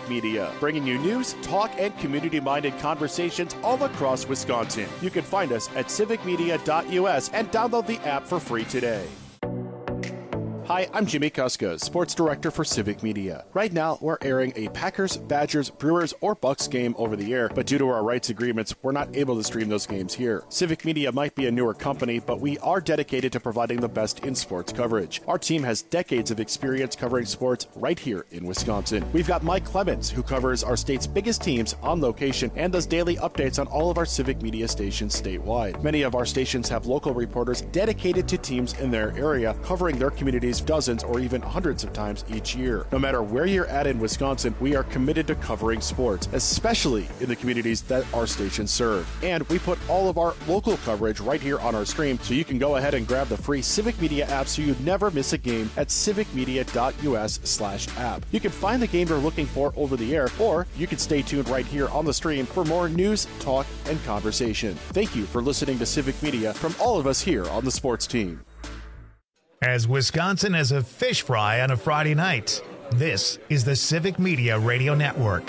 Civic Media, bringing you news, talk, and community-minded conversations all across Wisconsin. You can find us at civicmedia.us and download the app for free today. Hi, I'm Jimmy Kuska, Sports Director for Civic Media. Right now, we're airing a Packers, Badgers, Brewers, or Bucks game over the air, but due to our rights agreements, we're not able to stream those games here. Civic Media might be a newer company, but we are dedicated to providing the best in sports coverage. Our team has decades of experience covering sports right here in Wisconsin. We've got Mike Clemens, who covers our state's biggest teams on location and does daily updates on all of our Civic Media stations statewide. Many of our stations have local reporters dedicated to teams in their area, covering their communities dozens or even hundreds of times each year. No matter where you're at in Wisconsin, we are committed to covering sports, especially in the communities that our stations serve. And we put all of our local coverage right here on our stream, so you can go ahead and grab the free Civic Media app so you never miss a game at civicmedia.us/app. You can find the game you're looking for over the air, or you can stay tuned right here on the stream for more news, talk, and conversation. Thank you for listening to Civic Media from all of us here on the sports team. As Wisconsin as a fish fry on a Friday night, this is the Civic Media Radio Network.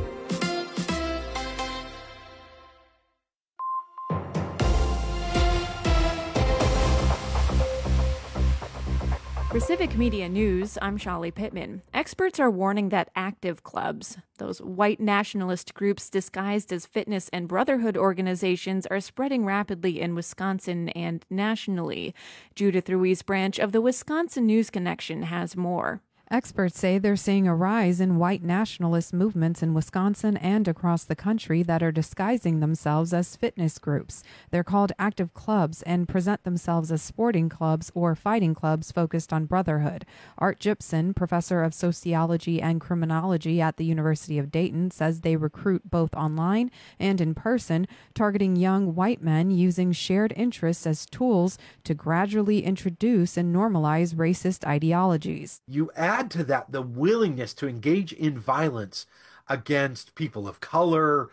For Civic Media News, I'm Shali Pittman. Experts are warning that active clubs, those white nationalist groups disguised as fitness and brotherhood organizations, are spreading rapidly in Wisconsin and nationally. Judith Ruiz Branch of the Wisconsin News Connection has more. Experts say they're seeing a rise in white nationalist movements in Wisconsin and across the country that are disguising themselves as fitness groups. They're called active clubs and present themselves as sporting clubs or fighting clubs focused on brotherhood. Art Gibson, professor of sociology and criminology at the University of Dayton, says they recruit both online and in person, targeting young white men using shared interests as tools to gradually introduce and normalize racist ideologies. You add to that the willingness to engage in violence against people of color,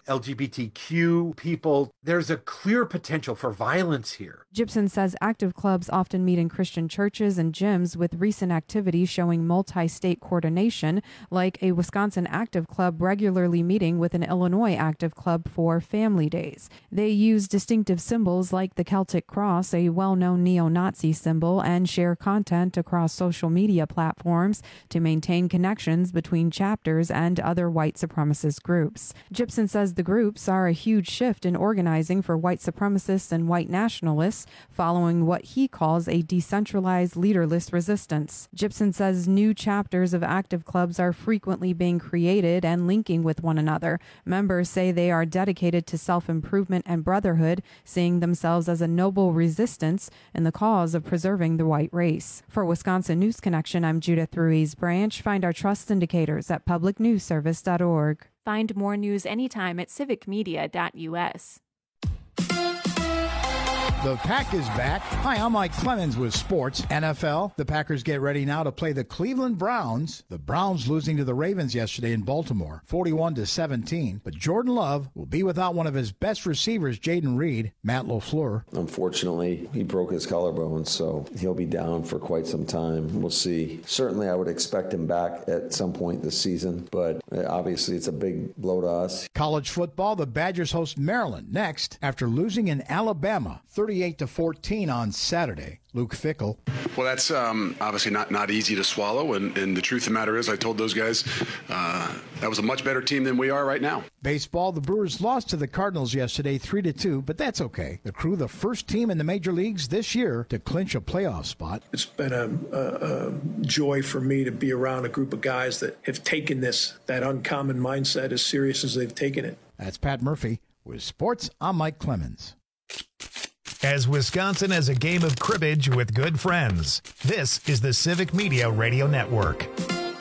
LGBTQ people. There's a clear potential for violence here. Gibson says active clubs often meet in Christian churches and gyms, with recent activities showing multi-state coordination, like a Wisconsin active club regularly meeting with an Illinois active club for family days. They use distinctive symbols like the Celtic cross, a well-known neo-Nazi symbol, and share content across social media platforms to maintain connections between chapters and other white supremacist groups. Gibson says the groups are a huge shift in organizing for white supremacists and white nationalists, following what he calls a decentralized, leaderless resistance. Gibson says new chapters of active clubs are frequently being created and linking with one another. Members say they are dedicated to self-improvement and brotherhood, seeing themselves as a noble resistance in the cause of preserving the white race. For Wisconsin News Connection, I'm Judith Ruiz Branch. Find our trust indicators at publicnewsservice.org. Find more news anytime at civicmedia.us. The Pack is back. Hi, I'm Mike Clemens with Sports. NFL, the Packers get ready now to play the Cleveland Browns. The Browns losing to the Ravens yesterday in Baltimore, 41-17. But Jordan Love will be without one of his best receivers, Jaden Reed. Matt LaFleur. Unfortunately, he broke his collarbone, so he'll be down for quite some time. We'll see. Certainly, I would expect him back at some point this season, but obviously it's a big blow to us. College football, the Badgers host Maryland next after losing in Alabama, 38-14 on Saturday. Luke Fickell. Well, that's obviously not easy to swallow, and the truth of the matter is I told those guys that was a much better team than we are right now. Baseball, the Brewers lost to the Cardinals yesterday 3-2, but that's okay. The Crew, the first team in the major leagues this year to clinch a playoff spot. It's been a joy for me to be around a group of guys that have taken that uncommon mindset as serious as they've taken it. That's Pat Murphy with Sports. I'm Mike Clemens. As Wisconsin as a game of cribbage with good friends, this is the Civic Media Radio Network.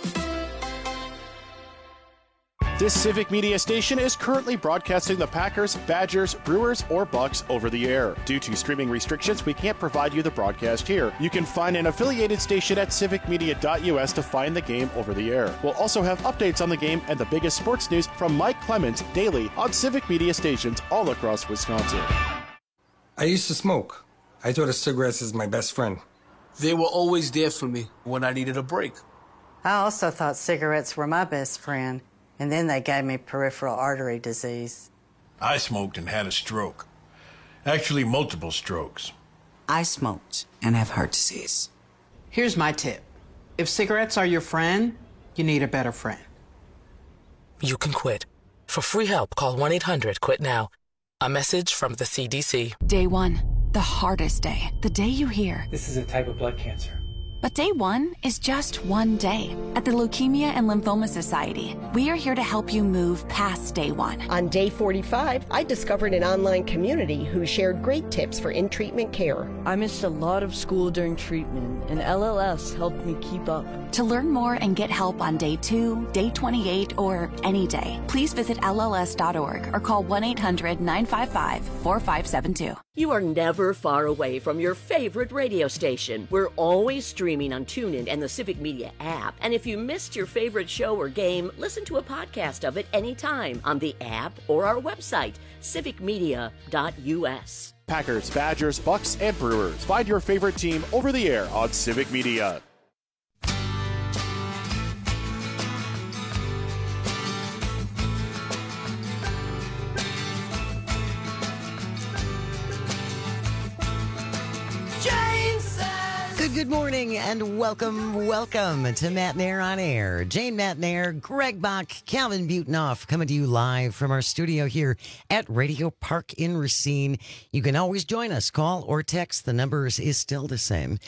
This Civic Media station is currently broadcasting the Packers, Badgers, Brewers, or Bucks over the air. Due to streaming restrictions, we can't provide you the broadcast here. You can find an affiliated station at civicmedia.us to find the game over the air. We'll also have updates on the game and the biggest sports news from Mike Clemens daily on Civic Media stations all across Wisconsin. I used to smoke. I thought of cigarettes as my best friend. They were always there for me when I needed a break. I also thought cigarettes were my best friend. And then they gave me peripheral artery disease. I smoked and had a stroke. Actually, multiple strokes. I smoked and have heart disease. Here's my tip. If cigarettes are your friend, you need a better friend. You can quit. For free help, call 1-800-QUIT-NOW. A message from the CDC. Day one, the hardest day. The day you hear, this is a type of blood cancer. But day one is just one day. At the Leukemia and Lymphoma Society, we are here to help you move past day one. On day 45, I discovered an online community who shared great tips for in-treatment care. I missed a lot of school during treatment, and LLS helped me keep up. To learn more and get help on day 2, day 28, or any day, please visit LLS.org or call 1-800-955-4572. You are never far away from your favorite radio station. We're always streaming on TuneIn and the Civic Media app. And if you missed your favorite show or game, listen to a podcast of it anytime on the app or our website, civicmedia.us. Packers, Badgers, Bucks, and Brewers. Find your favorite team over the air on Civic Media. Good morning and welcome to Matt Nair on Air. Jane Matt Nair, Greg Bach, Calvin Butenoff coming to you live from our studio here at Radio Park in Racine. You can always join us, call or text. The numbers is still the same,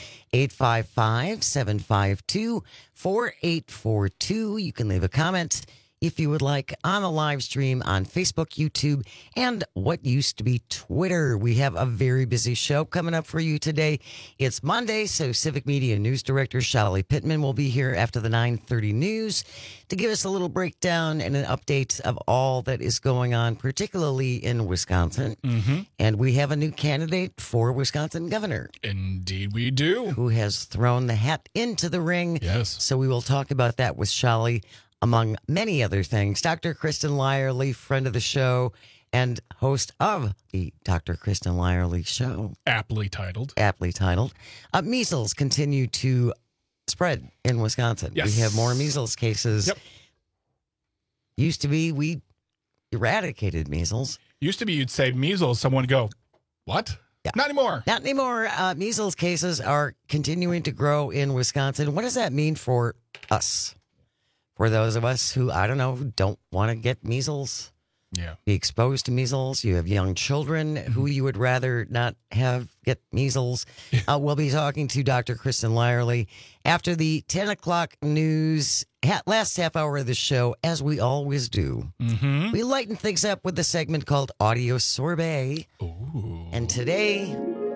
855-752-4842. You can leave a comment if you would like on the live stream on Facebook, YouTube, and what used to be Twitter. We have a very busy show coming up for you today. It's Monday, so Civic Media News Director Shalali Pittman will be here after the 9:30 news to give us a little breakdown and an update of all that is going on, particularly in Wisconsin. Mm-hmm. And we have a new candidate for Wisconsin governor. Indeed we do. Who has thrown the hat into the ring. Yes. So we will talk about that with Shalali, among many other things. Dr. Kristen Lyerly, friend of the show and host of the Dr. Kristen Lyerly Show. Aptly titled. Measles continue to spread in Wisconsin. Yes. We have more measles cases. Yep. Used to be we eradicated measles. Used to be you'd say measles, someone would go, what? Yeah. Not anymore. Not anymore. Measles cases are continuing to grow in Wisconsin. What does that mean for us? For those of us who, I don't know, don't want to get measles, be exposed to measles. You have young children who you would rather not have get measles. We'll be talking to Dr. Kristen Lyerly after the 10 o'clock news, last half hour of the show, as we always do. Mm-hmm. We lighten things up with a segment called Audio Sorbet. Ooh. And today,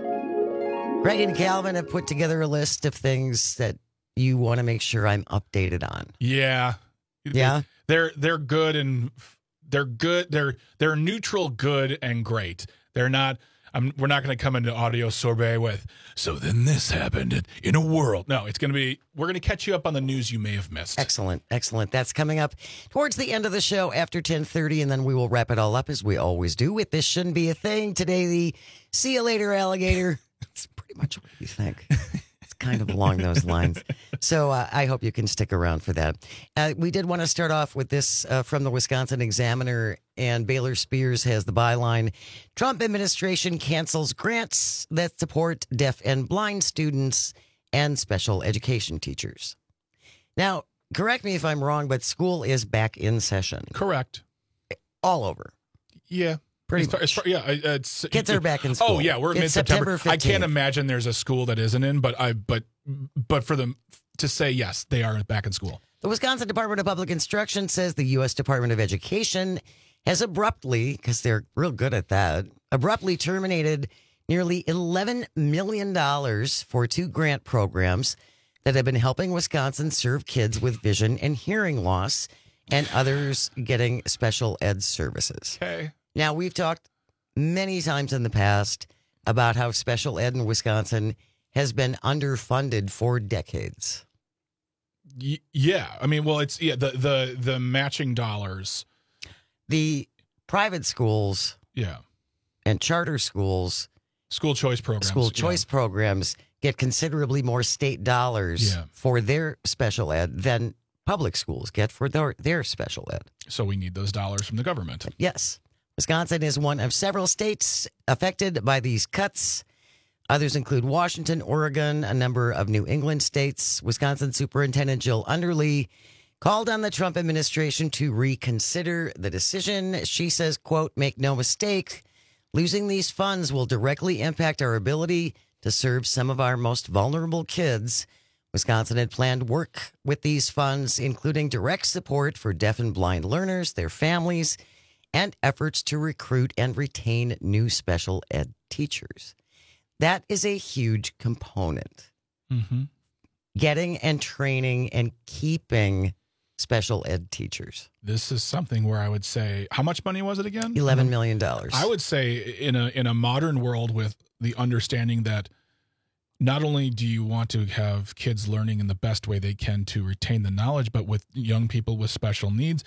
Greg and Calvin have put together a list of things that you want to make sure I'm updated on. Yeah. Yeah. They're good and they're good. They're neutral, good, and great. They're not. We're not going to come into Audio Sorbet with, so then this happened in a world. No, it's going to be, we're going to catch you up on the news you may have missed. Excellent. That's coming up towards the end of the show after 10:30, and then we will wrap it all up as we always do with This Shouldn't Be a Thing. Today, the See You Later Alligator. It's pretty much what you think. Kind of along those lines. So I hope you can stick around for that. We did want to start off with this from the Wisconsin Examiner, and Baylor Spears has the byline, Trump administration cancels grants that support deaf and blind students and special education teachers. Now, correct me if I'm wrong, but school is back in session. Correct. All over. Yeah. Pretty much. It's kids are back in school. Oh yeah, we're in mid-September. September 15th. I can't imagine there's a school that isn't in, but for them to say yes, they are back in school. The Wisconsin Department of Public Instruction says the U.S. Department of Education has abruptly, because they're real good at that, terminated nearly $11 million for 2 grant programs that have been helping Wisconsin serve kids with vision and hearing loss and others getting special ed services. Okay. Now, we've talked many times in the past about how special ed in Wisconsin has been underfunded for decades. Yeah. I mean, well, it's the matching dollars. The private schools and charter schools, school choice programs get considerably more state dollars for their special ed than public schools get for their special ed. So we need those dollars from the government. Yes. Wisconsin is one of several states affected by these cuts. Others include Washington, Oregon, a number of New England states. Wisconsin Superintendent Jill Underly called on the Trump administration to reconsider the decision. She says, quote, "Make no mistake, losing these funds will directly impact our ability to serve some of our most vulnerable kids. Wisconsin had planned work with these funds, including direct support for deaf and blind learners, their families, and efforts to recruit and retain new special ed teachers." That is a huge component. Mm-hmm. Getting and training and keeping special ed teachers. This is something where I would say, how much money was it again? $11 million. I would say in a modern world with the understanding that not only do you want to have kids learning in the best way they can to retain the knowledge, but with young people with special needs,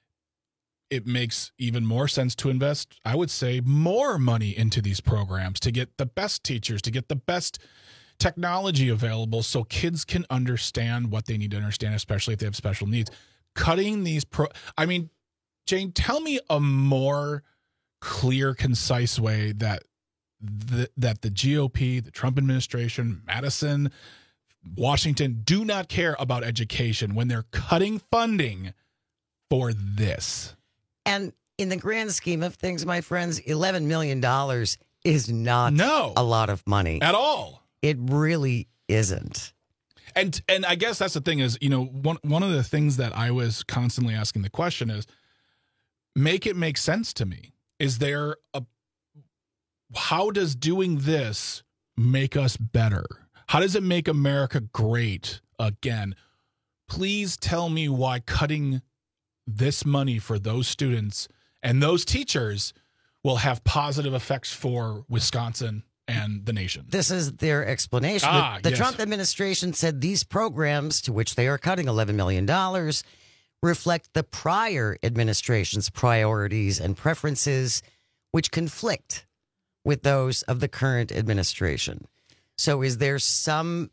it makes even more sense to invest, I would say, more money into these programs to get the best teachers, to get the best technology available so kids can understand what they need to understand, especially if they have special needs. Cutting these Jane, tell me a more clear, concise way that the GOP, the Trump administration, Madison, Washington do not care about education when they're cutting funding for this. And in the grand scheme of things, my friends, $11 million is not a lot of money. At all. It really isn't. And I guess that's the thing is, one of the things that I was constantly asking the question is, make it make sense to me. Is there how does doing this make us better? How does it make America great again? Please tell me why cutting this money for those students and those teachers will have positive effects for Wisconsin and the nation. This is their explanation. The Trump administration said these programs, to which they are cutting $11 million, reflect the prior administration's priorities and preferences, which conflict with those of the current administration. So is there some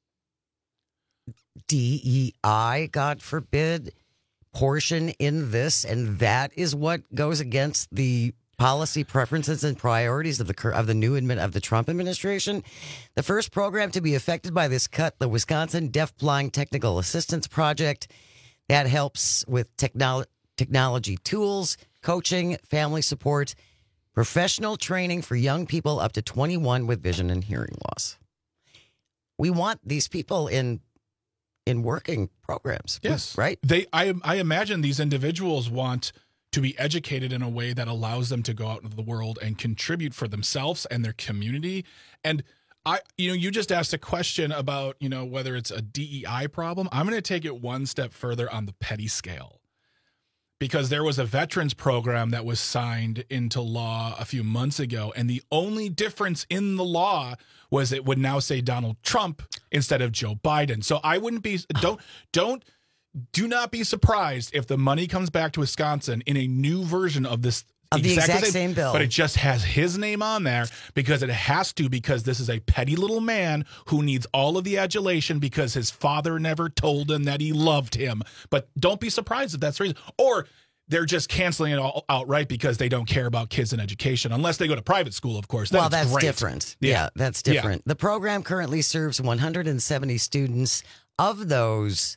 DEI, God forbid, portion in this, and that is what goes against the policy preferences and priorities of the Trump administration? The first program to be affected by this cut, the Wisconsin Deafblind Technical Assistance Project, that helps with technology tools, coaching, family support, professional training for young people up to 21 with vision and hearing loss. We want these people in working programs. Yes. Right? I imagine these individuals want to be educated in a way that allows them to go out into the world and contribute for themselves and their community. And you just asked a question about, whether it's a DEI problem. I'm going to take it one step further on the petty scale, because there was a veterans program that was signed into law a few months ago, and the only difference in the law was it would now say Donald Trump instead of Joe Biden. So I wouldn't be do not be surprised if the money comes back to Wisconsin in a new version of this the exact same bill, but it just has his name on there because it has to, because this is a petty little man who needs all of the adulation because his father never told him that he loved him. But don't be surprised if that's the reason. Or they're just canceling it all outright because they don't care about kids and education, unless they go to private school, of course. Well, that's different. Yeah, that's different. Yeah. The program currently serves 170 students. Of those,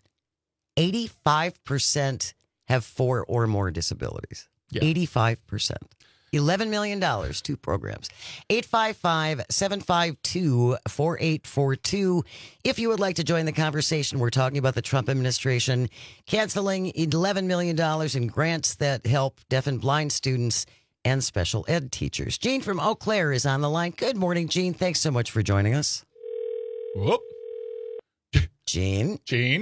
85% have 4 or more disabilities. Yeah. 85%. $11 million, 2 programs. 855-752-4842. If you would like to join the conversation, we're talking about the Trump administration canceling $11 million in grants that help deaf and blind students and special ed teachers. Gene from Eau Claire is on the line. Good morning, Gene. Thanks so much for joining us. Whoop. Gene.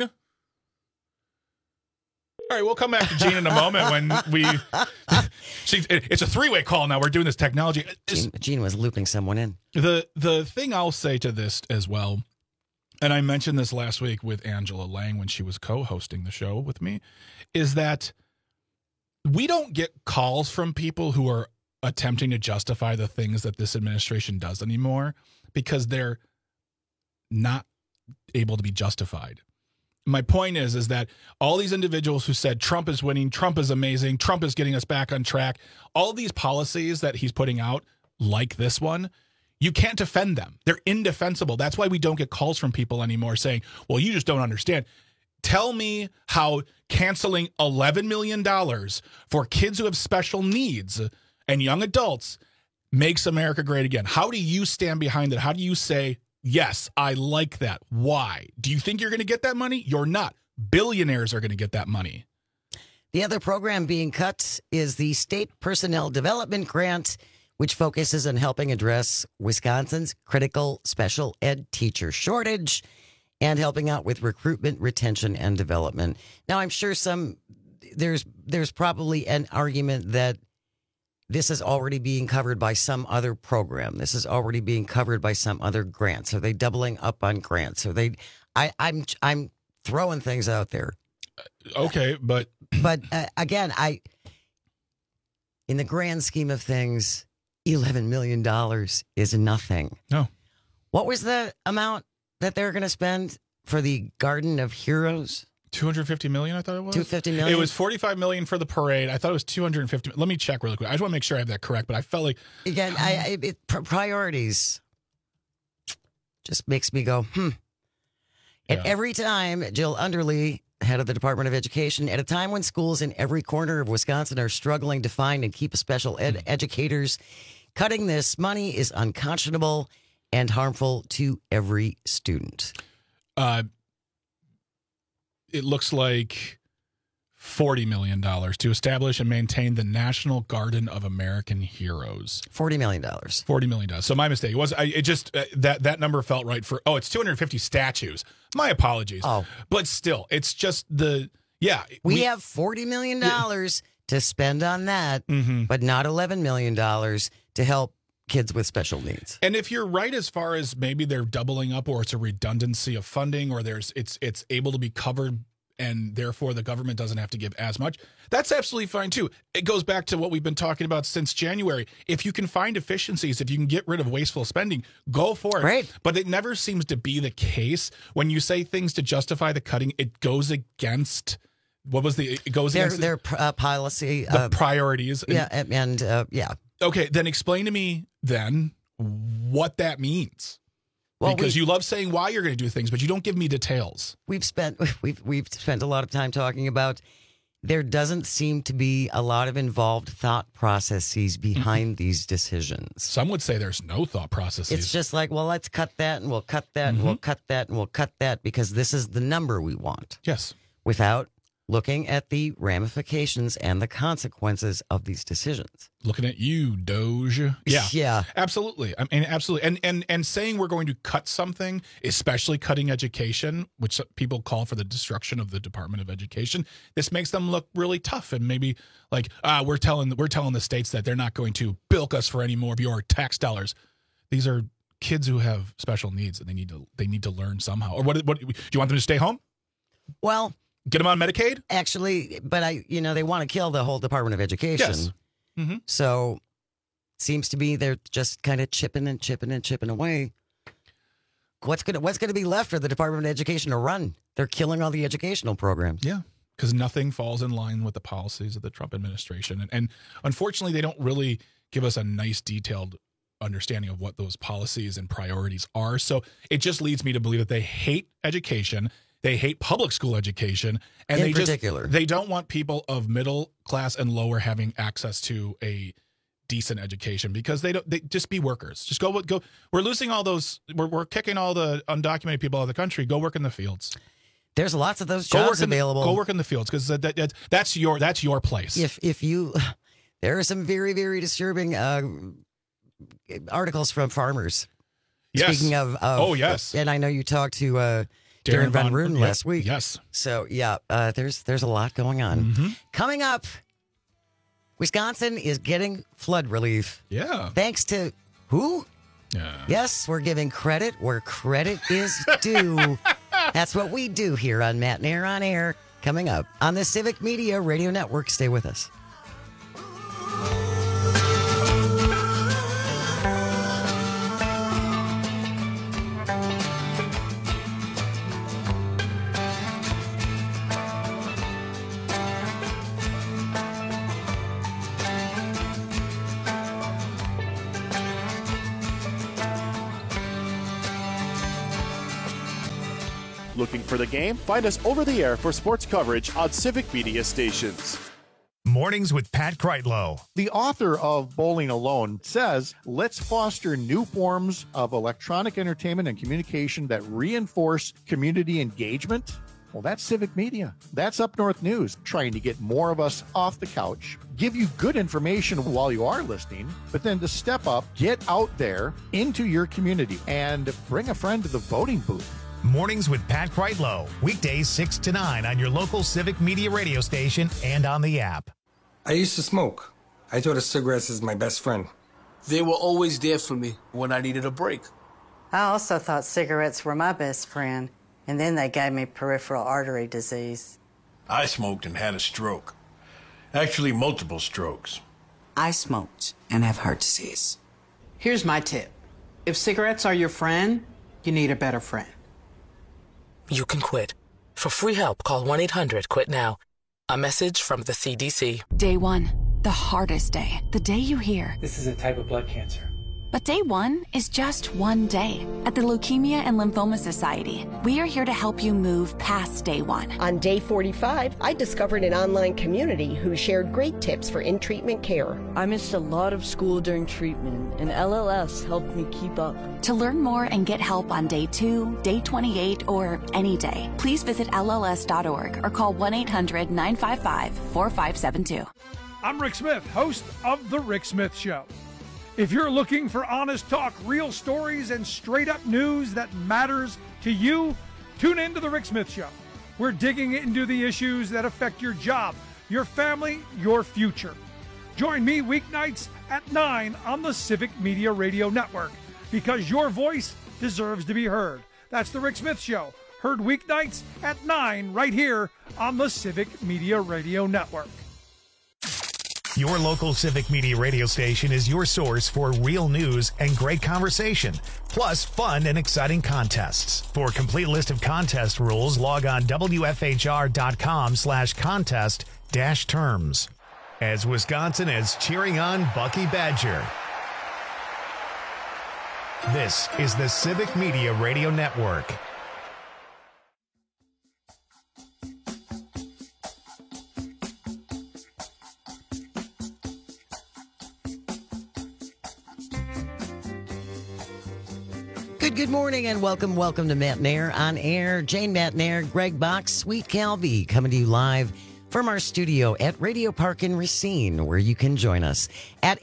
All right, we'll come back to Gene in a moment when it's a 3-way call now. We're doing this technology. Gene was looping someone in. The thing I'll say to this as well, and I mentioned this last week with Angela Lang when she was co-hosting the show with me, is that we don't get calls from people who are attempting to justify the things that this administration does anymore because they're not able to be justified. My point is that all these individuals who said Trump is winning, Trump is amazing, Trump is getting us back on track, all these policies that he's putting out, like this one, you can't defend them. They're indefensible. That's why we don't get calls from people anymore saying, well, you just don't understand. Tell me how canceling $11 million for kids who have special needs and young adults makes America great again. How do you stand behind it? How do you say, yes, I like that? Why? Do you think you're going to get that money? You're not. Billionaires are going to get that money. The other program being cut is the State Personnel Development Grant, which focuses on helping address Wisconsin's critical special ed teacher shortage and helping out with recruitment, retention, and development. Now, I'm sure there's probably an argument that this is already being covered by some other program. This is already being covered by some other grants. Are they doubling up on grants? Are they? I'm throwing things out there. Okay, but again, in the grand scheme of things, $11 million is nothing. No. What was the amount that they're going to spend for the Garden of Heroes? $250 million, I thought it was. $250 million? It was $45 million for the parade. I thought it was $250. Let me check really quick. I just want to make sure I have that correct, but I felt like... Again, priorities just makes me go, And every time Jill Underly, head of the Department of Education, at a time when schools in every corner of Wisconsin are struggling to find and keep special ed educators, cutting this money is unconscionable and harmful to every student. It looks like $40 million to establish and maintain the National Garden of American Heroes. $40 million. $40 million. So my mistake. It was that number felt right for. Oh, it's 250 statues. My apologies. Oh, but still, it's just we have $40 million to spend on that, but not $11 million to help kids with special needs. And if you're right, as far as maybe they're doubling up, or it's a redundancy of funding, or it's able to be covered, and therefore the government doesn't have to give as much, that's absolutely fine too. It goes back to what we've been talking about since January. If you can find efficiencies, if you can get rid of wasteful spending, go for it. Right. But it never seems to be the case. When you say things to justify the cutting, it goes against their policy, the priorities. Yeah. Okay, then explain to me then what that means. Well, because you love saying why you're going to do things, but you don't give me details. We've spent a lot of time talking about there doesn't seem to be a lot of involved thought processes behind these decisions. Some would say there's no thought processes. It's just like, well, let's cut that and we'll cut that and we'll cut that and we'll cut that because this is the number we want. Yes. Without looking at the ramifications and the consequences of these decisions. Looking at you, Doge. Yeah. Yeah. Absolutely. I mean, absolutely. And saying we're going to cut something, especially cutting education, which people call for the destruction of the Department of Education, this makes them look really tough and maybe like, we're telling the states that they're not going to bilk us for any more of your tax dollars. These are kids who have special needs and they need to learn somehow. Or what do you want them to stay home? Well, get them on Medicaid? Actually, but they want to kill the whole Department of Education. Yes. Mm-hmm. So seems to be they're just kind of chipping away. What's going to be left for the Department of Education to run? They're killing all the educational programs. Yeah, because nothing falls in line with the policies of the Trump administration. And unfortunately, they don't really give us a nice, detailed understanding of what those policies and priorities are. So it just leads me to believe that they hate education. They hate public school education, and they don't want people of middle class and lower having access to a decent education because they just be workers. Just go. We're losing all those. We're kicking all the undocumented people out of the country. Go work in the fields. There's lots of those jobs available. Go work in the fields because that's your place. There are some very, very disturbing articles from farmers. Yes. Speaking of yes, and I know you talked to. Darren Van Ruden last week. Yes. So, there's a lot going on. Mm-hmm. Coming up, Wisconsin is getting flood relief. Yeah. Thanks to who? Yeah. Yes, we're giving credit where credit is due. That's what we do here on Matt and Air on Air. Coming up on the Civic Media Radio Network. Stay with us. Looking for the game? Find us over the air for sports coverage on Civic Media stations. Mornings with Pat Kreitlow. The author of Bowling Alone says, let's foster new forms of electronic entertainment and communication that reinforce community engagement. Well, that's Civic Media. That's Up North News, trying to get more of us off the couch, give you good information while you are listening, but then to step up, get out there into your community and bring a friend to the voting booth. Mornings with Pat Kreitlow. Weekdays 6 to 9 on your local Civic Media radio station and on the app. I used to smoke. I thought of cigarettes as my best friend. They were always there for me when I needed a break. I also thought cigarettes were my best friend, and then they gave me peripheral artery disease. I smoked and had a stroke. Actually, multiple strokes. I smoked and have heart disease. Here's my tip. If cigarettes are your friend, you need a better friend. You can quit. For free help, call 1-800-QUIT-NOW. A message from the CDC. Day 1, the hardest day. The day you hear, this is a type of blood cancer. But day 1 is just one day. At the Leukemia and Lymphoma Society, we are here to help you move past day 1. On day 45, I discovered an online community who shared great tips for in-treatment care. I missed a lot of school during treatment, and LLS helped me keep up. To learn more and get help on day 2, day 28, or any day, please visit LLS.org or call 1-800-955-4572. I'm Rick Smith, host of The Rick Smith Show. If you're looking for honest talk, real stories, and straight-up news that matters to you, tune in to The Rick Smith Show. We're digging into the issues that affect your job, your family, your future. Join me weeknights at 9 on the Civic Media Radio Network, because your voice deserves to be heard. That's The Rick Smith Show, heard weeknights at 9 right here on the Civic Media Radio Network. Your local Civic Media radio station is your source for real news and great conversation, plus fun and exciting contests. For a complete list of contest rules, log on WFHR.com/contest-terms. As Wisconsin is cheering on Bucky Badger. This is the Civic Media Radio Network. Good morning and welcome to Matt Nair on air. Jane Matt Nair, Greg Box, Sweet Calvi coming to you live from our studio at Radio Park in Racine, where you can join us at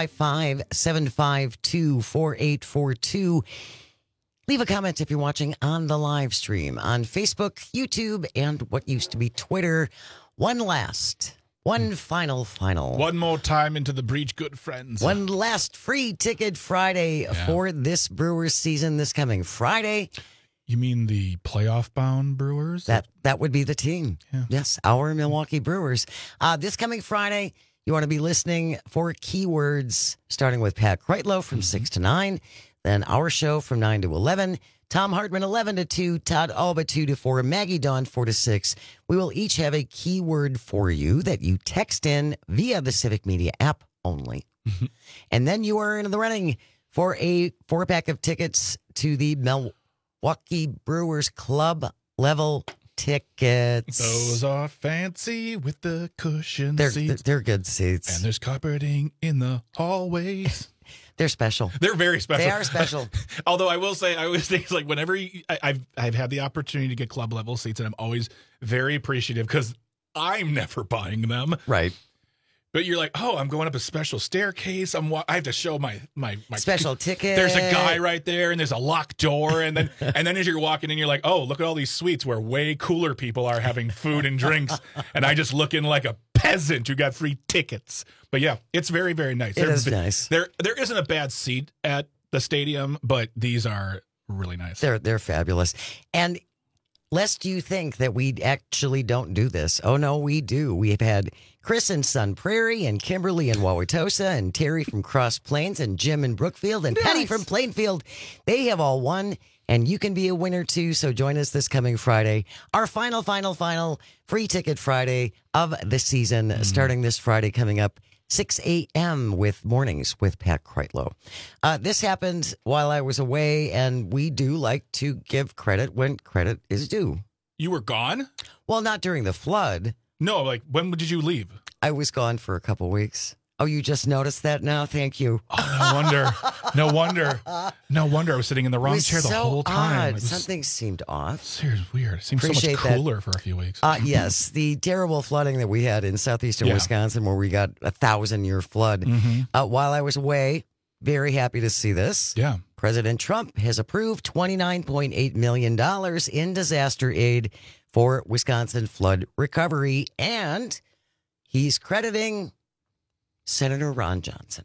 855-752-4842. Leave a comment if you're watching on the live stream on Facebook, YouTube, and what used to be Twitter. One final. One more time into the breach, good friends. One last free ticket Friday for this Brewers season this coming Friday. You mean the playoff-bound Brewers? That would be the team. Yeah. Yes, our Milwaukee Brewers. This coming Friday, you want to be listening for keywords, starting with Pat Kreitlow from 6 to 9, then our show from 9 to 11, Tom Hartman 11 to 2, Todd Alba 2 to 4, Maggie Dawn 4 to 6. We will each have a keyword for you that you text in via the Civic Media app only. And then you are in the running for a 4-pack of tickets to the Milwaukee Brewers Club level tickets. Those are fancy with the cushion seats. They're good seats. And there's carpeting in the hallways. They're special. They're very special. They are special. Although I will say, I always think like whenever I've had the opportunity to get club level seats, and I'm always very appreciative because I'm never buying them. Right. But you're like, oh, I'm going up a special staircase. I have to show my special ticket. There's a guy right there, and there's a locked door, and then as you're walking in, you're like, oh, look at all these suites where way cooler people are having food and drinks, and I just look in like a peasant who got free tickets. But yeah, it's very, very nice. It is nice. There isn't a bad seat at the stadium, but these are really nice. They're fabulous. And lest you think that we actually don't do this. Oh, no, we do. We've had Chris in Sun Prairie and Kimberly in Wauwatosa and Terry from Cross Plains and Jim in Brookfield and Penny from Plainfield. They have all won, and you can be a winner too. So join us this coming Friday. Our final free ticket Friday of the season, starting this Friday coming up, 6 a.m. with Mornings with Pat Kreitlow. This happened while I was away, and we do like to give credit when credit is due. You were gone? Well, not during the flood. No, like, when did you leave? I was gone for a couple weeks. Oh, you just noticed that now? Thank you. Oh, no wonder I was sitting in the wrong chair the whole time. Something seemed off. Seriously weird. It seemed so much cooler for a few weeks. Yes, the terrible flooding that we had in southeastern Wisconsin, where we got a 1,000-year flood. While I was away, very happy to see this. Yeah. President Trump has approved $29.8 million in disaster aid for Wisconsin flood recovery, and he's crediting Senator Ron Johnson.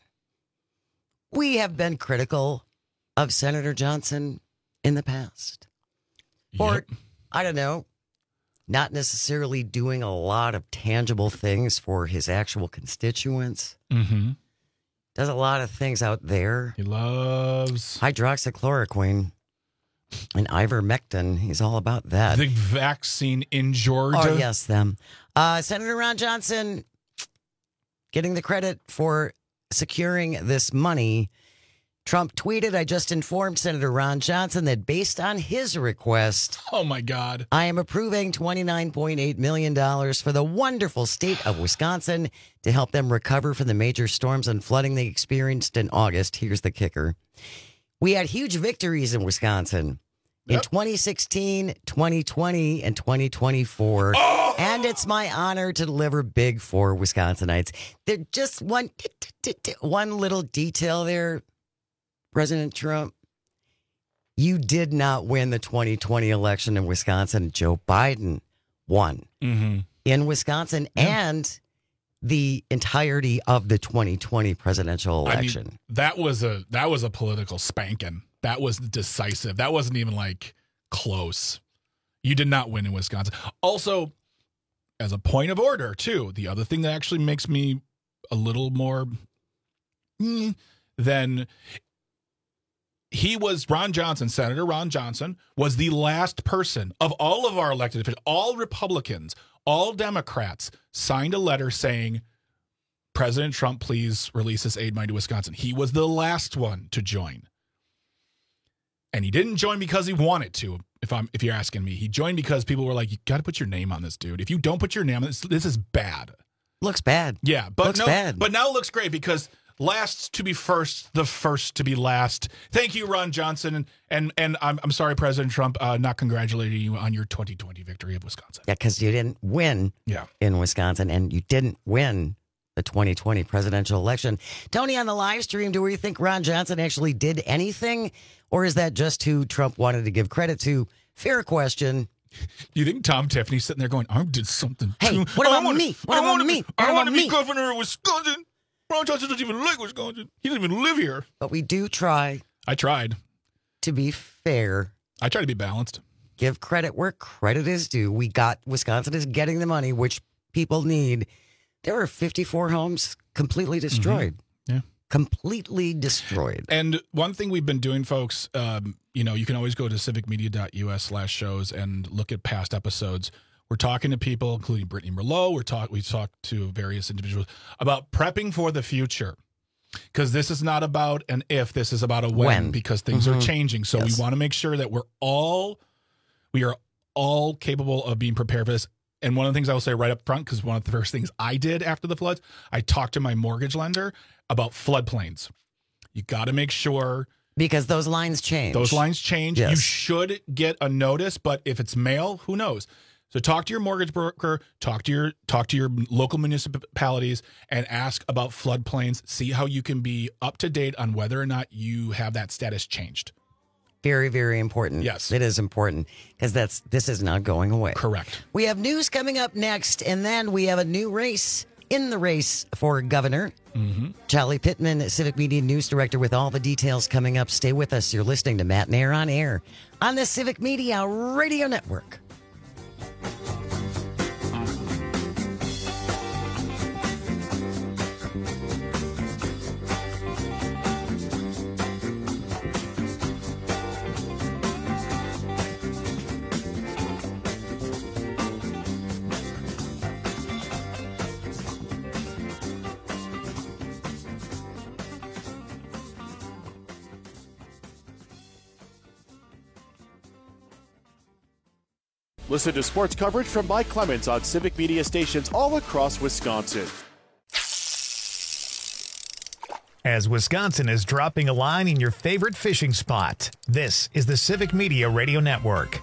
We have been critical of Senator Johnson in the past. Or, I don't know, not necessarily doing a lot of tangible things for his actual constituents. Does a lot of things out there. He loves hydroxychloroquine and ivermectin. He's all about that. The vaccine in Georgia. Oh, yes, them. Senator Ron Johnson getting the credit for securing this money. Trump tweeted, I just informed Senator Ron Johnson that based on his request, oh my God, I am approving $29.8 million for the wonderful state of Wisconsin to help them recover from the major storms and flooding they experienced in August. Here's the kicker. We had huge victories in Wisconsin in 2016, 2020, and 2024. Oh! And it's my honor to deliver big for Wisconsinites. There's just one little detail there, President Trump. You did not win the 2020 election in Wisconsin. Joe Biden won in Wisconsin and the entirety of the 2020 presidential election. I mean, that was a political spanking. That was decisive. That wasn't even like close. You did not win in Wisconsin. Also, as a point of order, too, the other thing that actually makes me a little more than Ron Johnson, Senator Ron Johnson, was the last person of all of our elected officials, all Republicans, all Democrats, signed a letter saying, President Trump, please release this aid money to Wisconsin. He was the last one to join. And he didn't join because he wanted to, if you're asking me. He joined because people were like, you got to put your name on this, dude. If you don't put your name on this, this is bad. Looks bad. Yeah, but looks bad. But now it looks great because last to be first, the first to be last. Thank you, Ron Johnson. And I'm sorry, President Trump, not congratulating you on your 2020 victory of Wisconsin. Yeah, because you didn't win in Wisconsin, and you didn't win the 2020 presidential election. Tony, on the live stream, do we think Ron Johnson actually did anything, or is that just who Trump wanted to give credit to? Fair question. Do you think Tom Tiffany's sitting there going, I did something too? Hey, what about me? What about me? I want to be governor of Wisconsin. Ron Johnson doesn't even like Wisconsin. He doesn't even live here. But we do try. I tried. To be fair. I try to be balanced. Give credit where credit is due. Wisconsin is getting the money, which people need. There were 54 homes completely destroyed. Yeah. Completely destroyed. And one thing we've been doing, folks, you can always go to civicmedia.us/shows and look at past episodes. We're talking to people, including Brittany Merlot. We've talked to various individuals about prepping for the future. Because this is not about an if, this is about a when. Because things are changing. So we want to make sure that we are all capable of being prepared for this. And one of the things I will say right up front, because one of the first things I did after the floods, I talked to my mortgage lender about floodplains. You got to make sure. Because those lines change. Yes. You should get a notice, but if it's mail, who knows? So talk to your mortgage broker, talk to your local municipalities, and ask about floodplains. See how you can be up to date on whether or not you have that status changed. Very, very important. Yes. It is important because this is not going away. Correct. We have news coming up next, and then we have a new race in the race for governor. Charlie Pittman, Civic Media News Director, with all the details coming up. Stay with us. You're listening to Matt and Air on Air on the Civic Media Radio Network. Listen to sports coverage from Mike Clemens on Civic Media stations all across Wisconsin. As Wisconsin is dropping a line in your favorite fishing spot, this is the Civic Media Radio Network.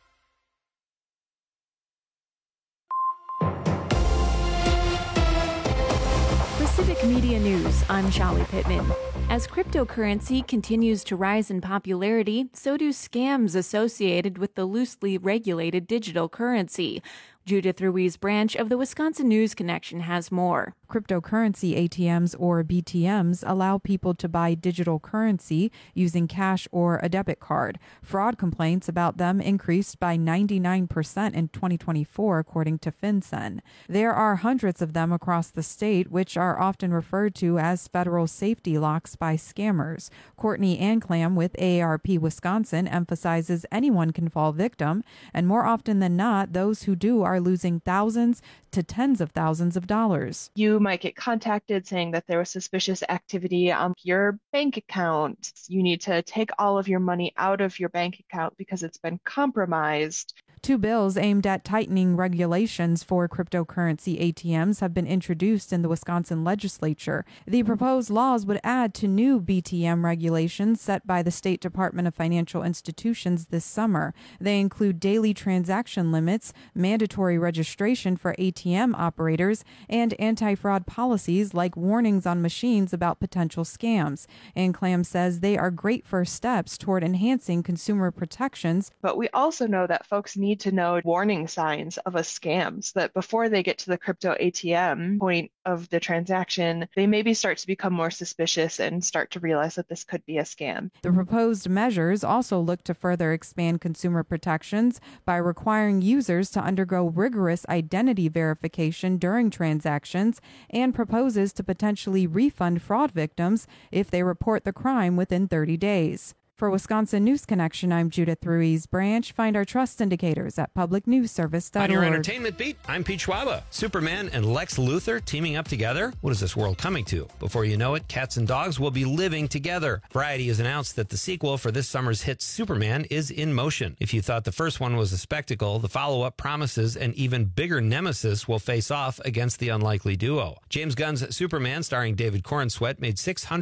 For Civic Media News, I'm Shallie Pittman. As cryptocurrency continues to rise in popularity, so do scams associated with the loosely regulated digital currency. Judith Ruiz Branch of the Wisconsin News Connection has more. Cryptocurrency ATMs or BTMs allow people to buy digital currency using cash or a debit card. Fraud complaints about them increased by 99% in 2024, according to FinCEN. There are hundreds of them across the state, which are often referred to as federal safety locks by scammers. Courtney Anclam with AARP Wisconsin emphasizes anyone can fall victim, and more often than not, those who do are losing thousands to tens of thousands of dollars. You might get contacted saying that there was suspicious activity on your bank account. You need to take all of your money out of your bank account because it's been compromised. Two bills aimed at tightening regulations for cryptocurrency ATMs have been introduced in the Wisconsin legislature. The proposed laws would add to new BTM regulations set by the State Department of Financial Institutions this summer. They include daily transaction limits, mandatory registration for ATM operators, and anti-fraud policies like warnings on machines about potential scams. Anclam says they are great first steps toward enhancing consumer protections. But we also know that folks need to know warning signs of a scam so that before they get to the crypto ATM point of the transaction, they maybe start to become more suspicious and start to realize that this could be a scam. The proposed measures also look to further expand consumer protections by requiring users to undergo rigorous identity verification during transactions, and proposes to potentially refund fraud victims if they report the crime within 30 days. For Wisconsin News Connection, I'm Judith Ruiz Branch. Find our trust indicators at publicnewsservice.org. On your entertainment beat, I'm Pete Schwaba. Superman and Lex Luthor teaming up together? What is this world coming to? Before you know it, cats and dogs will be living together. Variety has announced that the sequel for this summer's hit Superman is in motion. If you thought the first one was a spectacle, the follow-up promises an even bigger nemesis will face off against the unlikely duo. James Gunn's Superman, starring David Corenswet, made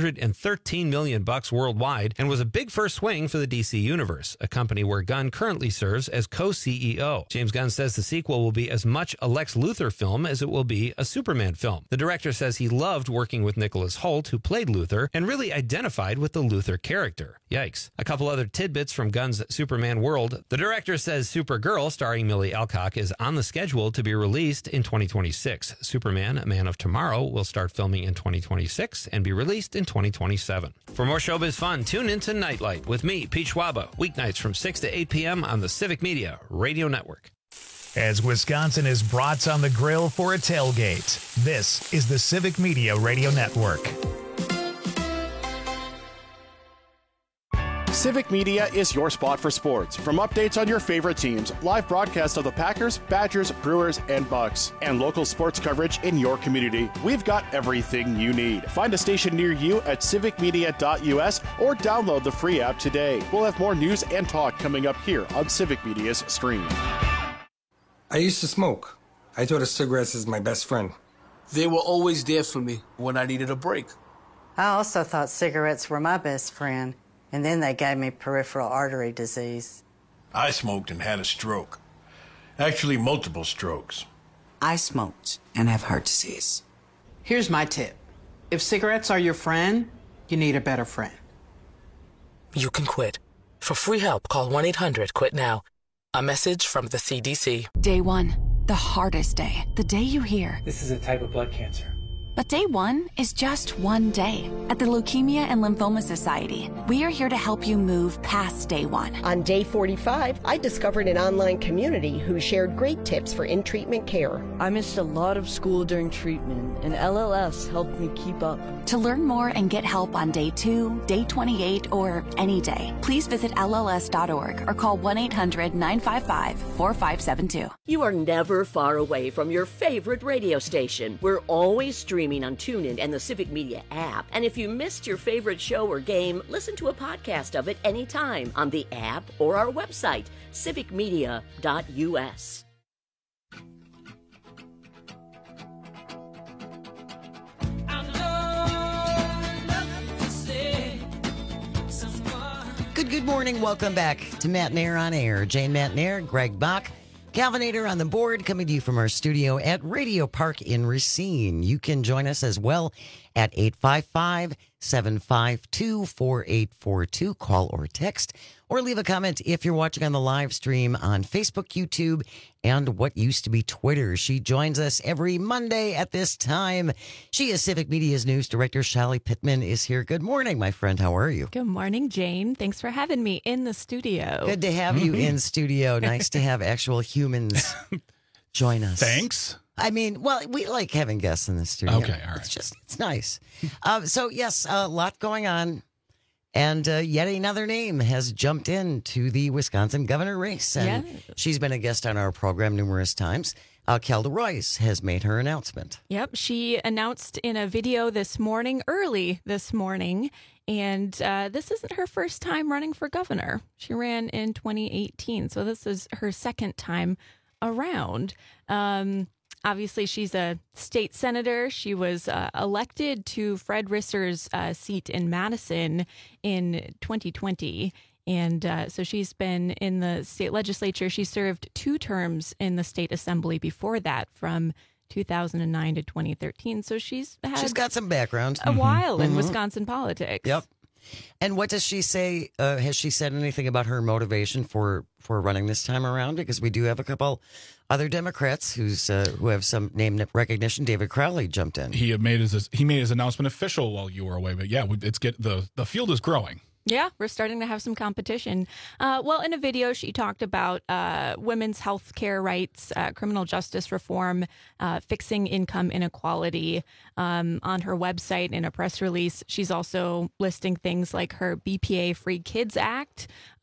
$613 million worldwide and was a big first swing for the DC Universe, a company where Gunn currently serves as co-CEO. James Gunn says the sequel will be as much a Lex Luthor film as it will be a Superman film. The director says he loved working with Nicholas Hoult, who played Luthor, and really identified with the Luthor character. Yikes. A couple other tidbits from Gunn's Superman world. The director says Supergirl, starring Millie Alcock, is on the schedule to be released in 2026. Superman, Man of Tomorrow, will start filming in 2026 and be released in 2027. For more showbiz fun, tune into Nightlight with me, Pete Schwaba, weeknights from 6 to 8 p.m. on the Civic Media Radio Network. As Wisconsin is brats on the grill for a tailgate, this is the Civic Media Radio Network. Civic Media is your spot for sports. From updates on your favorite teams, live broadcasts of the Packers, Badgers, Brewers, and Bucks, and local sports coverage in your community, we've got everything you need. Find a station near you at civicmedia.us or download the free app today. We'll have more news and talk coming up here on Civic Media's stream. I used to smoke. I thought of cigarettes as my best friend. They were always there for me when I needed a break. I also thought cigarettes were my best friend, and then they gave me peripheral artery disease. I smoked and had a stroke. Actually, multiple strokes. I smoked and have heart disease. Here's my tip. If cigarettes are your friend, you need a better friend. You can quit. For free help, call 1-800-QUIT-NOW. A message from the CDC. Day one, the hardest day. The day you hear, this is a type of blood cancer. But day one is just one day. At the Leukemia and Lymphoma Society, we are here to help you move past day one. On day 45, I discovered an online community who shared great tips for in-treatment care. I missed a lot of school during treatment, and LLS helped me keep up. To learn more and get help on day 2, day 28, or any day, please visit LLS.org or call 1-800-955-4572. You are never far away from your favorite radio station. We're always streaming streaming on TuneIn and the Civic Media app. And if you missed your favorite show or game, listen to a podcast of it anytime on the app or our website, civicmedia.us. Good morning. Welcome back to Matt Nair on Air. Jane Matt Nair, Greg Bach, Calvinator on the board, coming to you from our studio at Radio Park in Racine. You can join us as well at 855-752-4842. Call or text or leave a comment if you're watching on the live stream on Facebook, YouTube, and what used to be Twitter. She joins us every Monday at this time. She is Civic Media's news director. Shelly Pittman is here. Good morning, my friend. How are you? Good morning, Jane. Thanks for having me in the studio. Good to have you in studio. Nice to have actual humans join us. Thanks. I mean, well, we like having guests in the studio. Okay, all right. It's nice. So, yes, a lot going on. And yet another name has jumped into the Wisconsin governor race. And she's been a guest on our program numerous times. Kelda Roys has made her announcement. Yep. She announced in a video early this morning. And this isn't her first time running for governor. She ran in 2018. So this is her second time around. Obviously, she's a state senator. She was elected to Fred Risser's seat in Madison in 2020. And so she's been in the state legislature. She served 2 terms in the state assembly before that, from 2009 to 2013. So she's got some background. A while in Wisconsin politics. Yep. And what does she say? Has she said anything about her motivation for running this time around? Because we do have a couple other Democrats who have some name recognition. David Crowley jumped in. He made his announcement official while you were away. But yeah, the field is growing. Yeah, we're starting to have some competition. Well, in a video, she talked about women's health care rights, criminal justice reform, fixing income inequality. On her website, in a press release, she's also listing things like her BPA Free Kids Act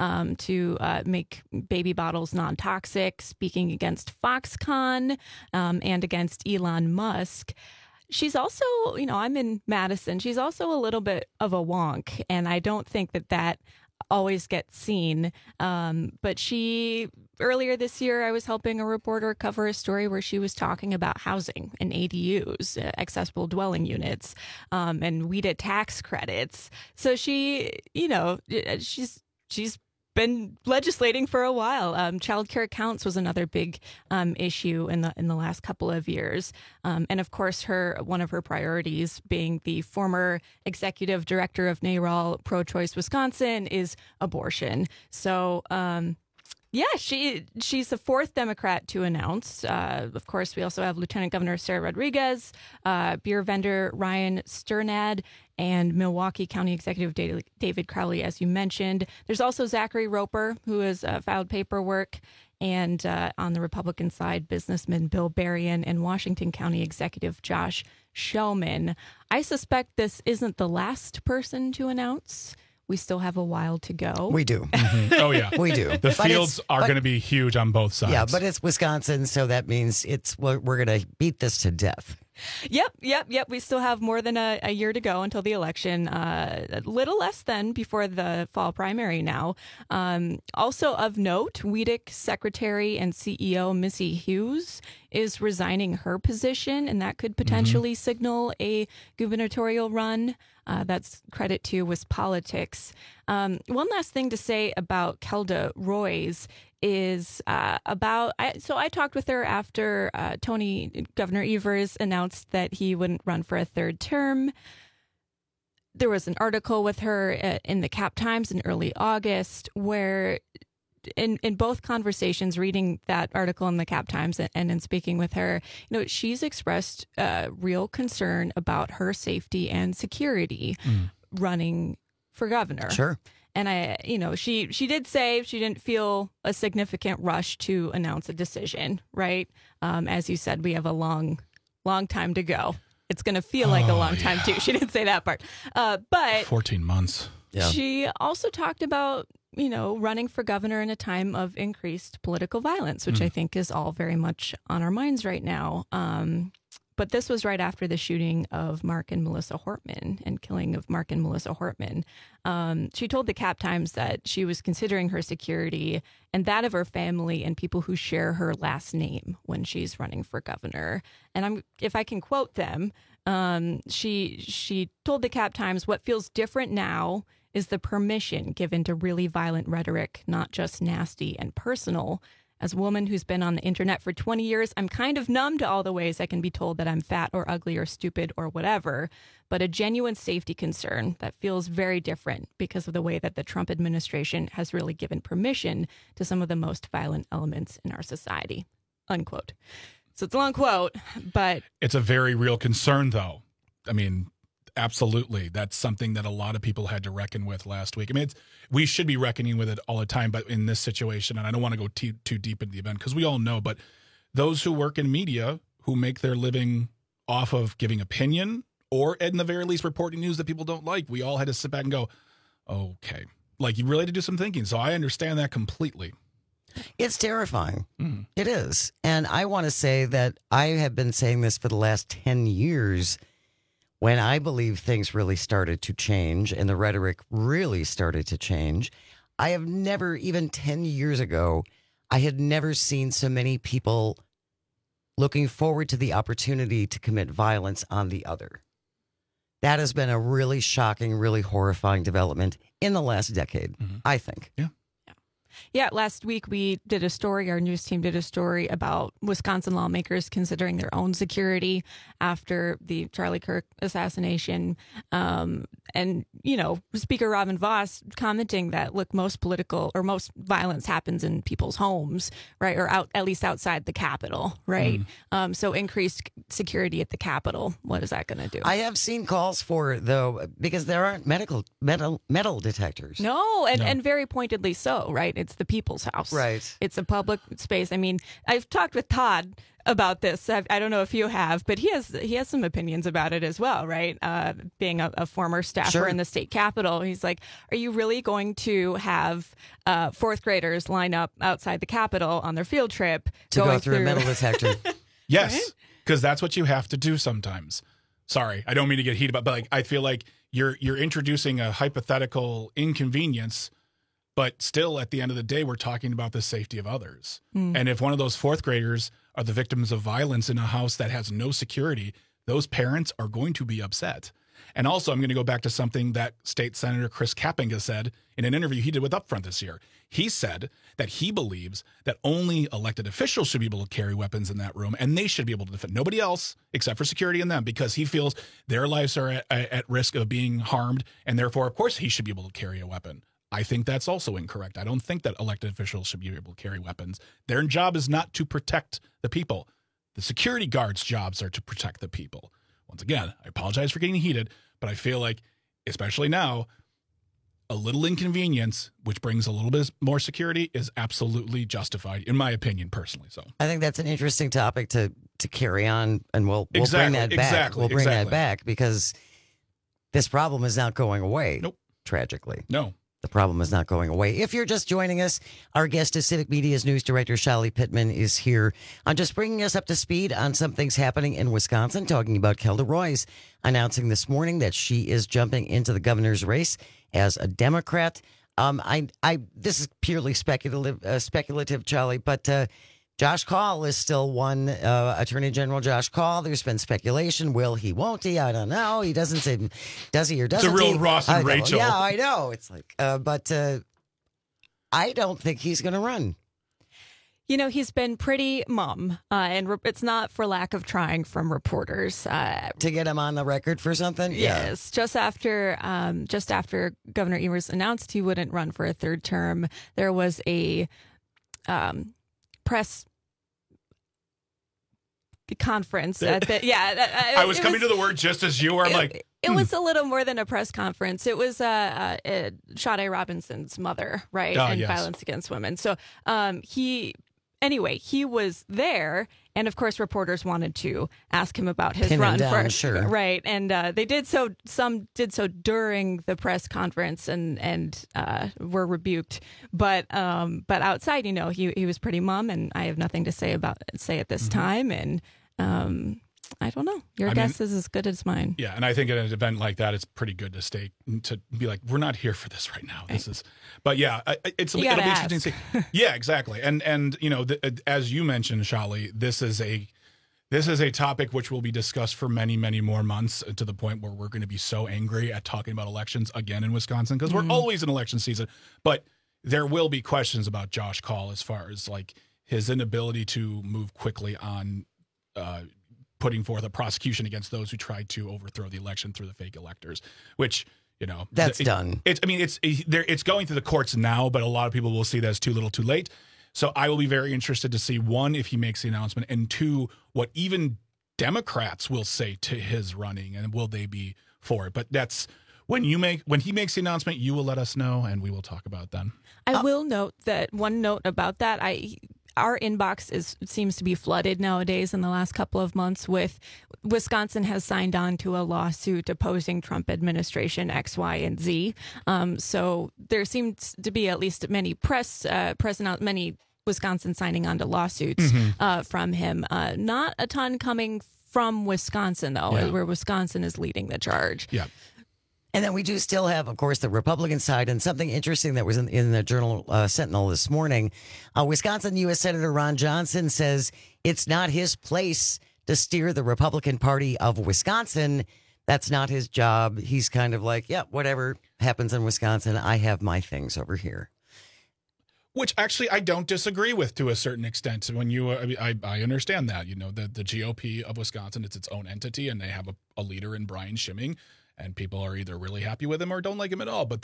to make baby bottles non-toxic, speaking against Foxconn and against Elon Musk. She's also, I'm in Madison. She's also a little bit of a wonk, and I don't think that always gets seen. But earlier this year, I was helping a reporter cover a story where she was talking about housing and ADUs, accessible dwelling units, and WHEDA tax credits. So she's been legislating for a while. Child care accounts was another big issue in the last couple of years, and of course, one of her priorities, being the former executive director of NARAL Pro-Choice Wisconsin, is abortion. So. She's the 4th Democrat to announce. Of course, we also have Lieutenant Governor Sarah Rodriguez, beer vendor Ryan Sternad, and Milwaukee County Executive David Crowley, as you mentioned. There's also Zachary Roper, who has filed paperwork. And on the Republican side, businessman Bill Berrien and Washington County Executive Josh Shellman. I suspect this isn't the last person to announce. We still have a while to go. We do. Oh, yeah. We do. The fields are going to be huge on both sides. Yeah, but it's Wisconsin, so that means we're going to beat this to death. Yep. We still have more than a year to go until the election. A little less than before the fall primary now. Also of note, WHEDIC Secretary and CEO Missy Hughes is resigning her position, and that could potentially signal a gubernatorial run. That's credit to WisPolitics. One last thing to say about Kelda Roys is I talked with her after Governor Evers announced that he wouldn't run for a 3rd term. There was an article with her in the Cap Times in early August where in both conversations, reading that article in the Cap Times and in speaking with her, she's expressed real concern about her safety and security running for governor. Sure. And she did say she didn't feel a significant rush to announce a decision, right? As you said, we have a long time to go. It's going to feel like a long time too. She didn't say that part. But 14 months. Yeah. She also talked about, running for governor in a time of increased political violence, which I think is all very much on our minds right now. But this was right after the shooting of Mark and Melissa Hortman and killing of Mark and Melissa Hortman. She told the Cap Times that she was considering her security and that of her family and people who share her last name when she's running for governor. And if I can quote them, she told the Cap Times, "What feels different now is the permission given to really violent rhetoric, not just nasty and personal. As a woman who's been on the internet for 20 years, I'm kind of numb to all the ways I can be told that I'm fat or ugly or stupid or whatever, but a genuine safety concern that feels very different because of the way that the Trump administration has really given permission to some of the most violent elements in our society," unquote. So it's a long quote, but it's a very real concern, though. I mean, absolutely. That's something that a lot of people had to reckon with last week. I mean, we should be reckoning with it all the time, but in this situation, and I don't want to go too deep into the event because we all know, but those who work in media who make their living off of giving opinion or at the very least reporting news that people don't like, we all had to sit back and go, okay, like you really had to do some thinking. So I understand that completely. It's terrifying. It is. And I want to say that I have been saying this for the last 10 years when I believe things really started to change and the rhetoric really started to change. I have never, even 10 years ago, I had never seen so many people looking forward to the opportunity to commit violence on the other. That has been a really shocking, really horrifying development in the last decade, I think. Yeah, last week we did a story, our news team did a story about Wisconsin lawmakers considering their own security after the Charlie Kirk assassination. And, you know, Speaker Robin Vos commenting that, look, most violence happens in people's homes, right? Or at least outside the Capitol, right? So increased security at the Capitol, what is that going to do? I have seen calls for it, though, because there aren't metal detectors. No, and very pointedly so, right? It's the people's house. Right. It's a public space. I mean, I've talked with Todd about this. I don't know if you have, but he has some opinions about it as well, right? Being a former staffer in the state capitol, he's like, are you really going to have fourth graders line up outside the Capitol on their field trip to go through a metal detector? Yes, because that's what you have to do sometimes. Sorry, I don't mean to get heated, but like I feel like you're introducing a hypothetical inconvenience. But still, at the end of the day, we're talking about the safety of others. And if one of those fourth graders are the victims of violence in a house that has no security, those parents are going to be upset. And also, I'm going to go back to something that State Senator Chris Kapenga said in an interview he did with Upfront this year. He said that he believes that only elected officials should be able to carry weapons in that room, and they should be able to defend nobody else except for security and them, because he feels their lives are at risk of being harmed, and therefore, of course, he should be able to carry a weapon. I think that's also incorrect. I don't think that elected officials should be able to carry weapons. Their job is not to protect the people. The security guards' jobs are to protect the people. Once again, I apologize for getting heated, but I feel like, especially now, a little inconvenience, which brings a little bit more security, is absolutely justified, in my opinion, personally. So I think that's an interesting topic to carry on, and we'll bring that back. We'll bring that back because this problem is not going away. Nope. Tragically. No. The problem is not going away. If you're just joining us, our guest is Civic Media's news director, Shali Pittman, is here. I'm just bringing us up to speed on some things happening in Wisconsin, talking about Kelda Roys announcing this morning that she is jumping into the governor's race as a Democrat. This is purely speculative, Charlie, but Josh Kaul is still one. Attorney General Josh Kaul. There's been speculation. Will he? Won't he? I don't know. He doesn't say. Does he or doesn't he? It's a real Ross and Rachel. Yeah, I know. It's like, but I don't think he's going to run. You know, he's been pretty mum, and it's not for lack of trying from reporters. To get him on the record for something? Yes. Yeah. Just after Governor Evers announced he wouldn't run for a third term, there was a press conference. I was coming to the word just as you were. It was a little more than a press conference. It was Sade Robinson's mother, right? And yes. Violence against women. So he was there, and of course, reporters wanted to ask him about his run first, right? And they did so. Some did so during the press conference, and were rebuked. But outside, you know, he was pretty mum, and I have nothing to say at this time. And I don't know. Your guess is as good as mine. Yeah, and I think at an event like that, it's pretty good to be like, we're not here for this right now. This is, but yeah, it'll be interesting to see. Yeah, exactly. And you know, as you mentioned, Shali, this is a topic which will be discussed for many, many more months, to the point where we're going to be so angry at talking about elections again in Wisconsin, because we're always in election season. But there will be questions about Josh Kaul as far as like his inability to move quickly on putting forth a prosecution against those who tried to overthrow the election through the fake electors, which, you know, that's done. It's going through the courts now, but a lot of people will see that as too little too late. So I will be very interested to see, one, if he makes the announcement, and two, what even Democrats will say to his running, and will they be for it. But that's when he makes the announcement, you will let us know, and we will talk about it then. I will note that one note about that, our inbox seems to be flooded nowadays in the last couple of months with Wisconsin has signed on to a lawsuit opposing Trump administration X, Y, and Z. So there seems to be at least many many Wisconsin signing on to lawsuits from him. Not a ton coming from Wisconsin, though, where Wisconsin is leading the charge. Yeah. And then we do still have, of course, the Republican side, and something interesting that was in the Journal Sentinel this morning. Wisconsin U.S. Senator Ron Johnson says it's not his place to steer the Republican Party of Wisconsin. That's not his job. He's kind of like, yeah, whatever happens in Wisconsin, I have my things over here. Which actually I don't disagree with to a certain extent. When I understand that, you know, the GOP of Wisconsin, it's its own entity, and they have a leader in Brian Schimming. And people are either really happy with him or don't like him at all. But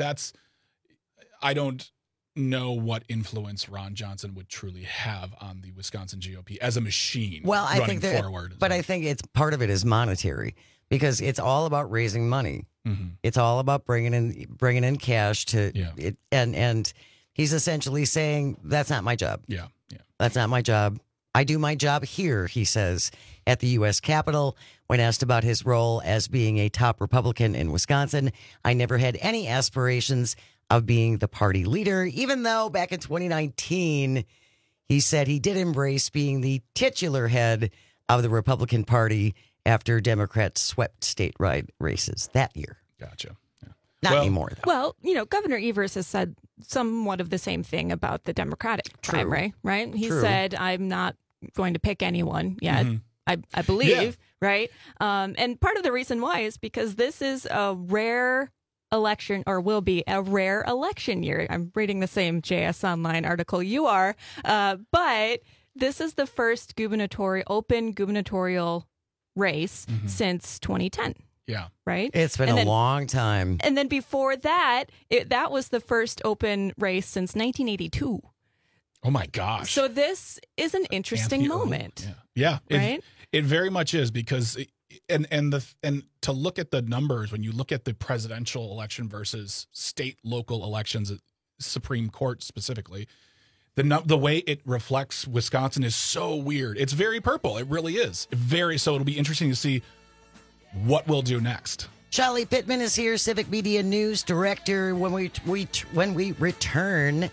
I don't know what influence Ron Johnson would truly have on the Wisconsin GOP as a machine. Well, I think forward. But I think it's part of it is monetary, because it's all about raising money. Mm-hmm. It's all about bringing in cash to it. And he's essentially saying, that's not my job. Yeah. That's not my job. I do my job here, he says, at the U.S. Capitol. When asked about his role as being a top Republican in Wisconsin, I never had any aspirations of being the party leader, even though back in 2019, he said he did embrace being the titular head of the Republican Party after Democrats swept statewide races that year. Gotcha. Yeah. Not anymore, though. Well, you know, Governor Evers has said somewhat of the same thing about the Democratic primary, right? He said, I'm not going to pick anyone yet. Mm-hmm. I believe, right? And part of the reason why is because this is a rare election, or will be a rare election year. I'm reading the same JS Online article you are, but this is the first open gubernatorial race since 2010. Yeah. Right? It's been a long time. And then before that, that was the first open race since 1982. Oh my gosh! So this is an interesting moment. Yeah, right. It very much is, because and to look at the numbers, when you look at the presidential election versus state local elections, Supreme Court specifically, the way it reflects Wisconsin is so weird. It's very purple. It really is so. It'll be interesting to see what we'll do next. Shali Pittman is here, Civic Media News Director. When we return.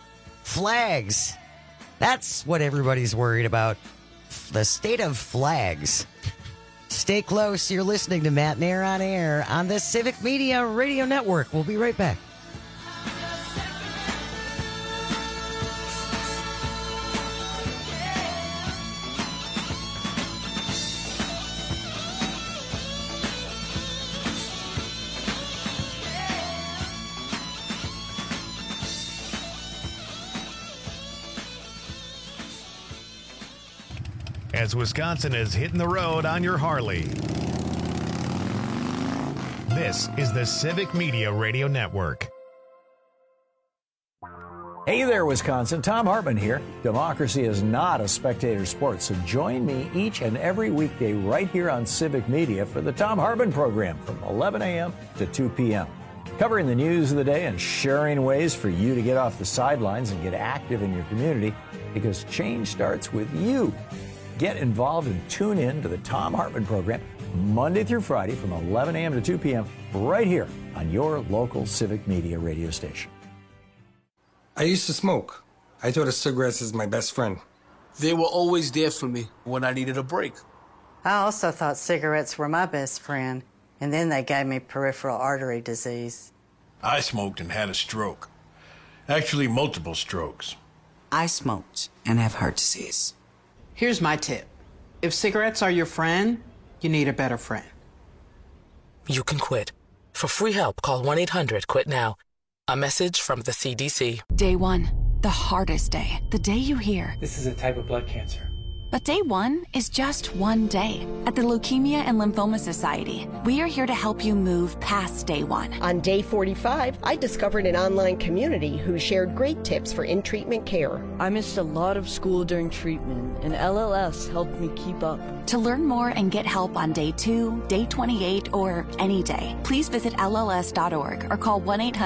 Flags. That's what everybody's worried about. The state of flags. Stay close. You're listening to Matt Nair on Air on the Civic Media Radio Network. We'll be right back. As Wisconsin is hitting the road on your Harley. This is the Civic Media Radio Network. Hey there, Wisconsin. Tom Hartman here. Democracy is not a spectator sport, so join me each and every weekday right here on Civic Media for the Tom Hartman program from 11 a.m. to 2 p.m. Covering the news of the day and sharing ways for you to get off the sidelines and get active in your community, because change starts with you. Get involved and tune in to the Tom Hartman program Monday through Friday from 11 a.m. to 2 p.m. right here on your local Civic Media radio station. I used to smoke. I thought of cigarettes as my best friend. They were always there for me when I needed a break. I also thought cigarettes were my best friend, and then they gave me peripheral artery disease. I smoked and had a stroke. Actually, multiple strokes. I smoked and have heart disease. Here's my tip. If cigarettes are your friend, you need a better friend. You can quit. For free help, call 1-800-QUIT-NOW. A message from the CDC. Day 1, the hardest day. The day you hear, This is a type of blood cancer. but day 1 is just one day. At the Leukemia and Lymphoma Society, we are here to help you move past day 1. On day 45, I discovered an online community who shared great tips for in-treatment care. I missed a lot of school during treatment, and LLS helped me keep up. To learn more and get help on day 2, day 28, or any day, please visit LLS.org or call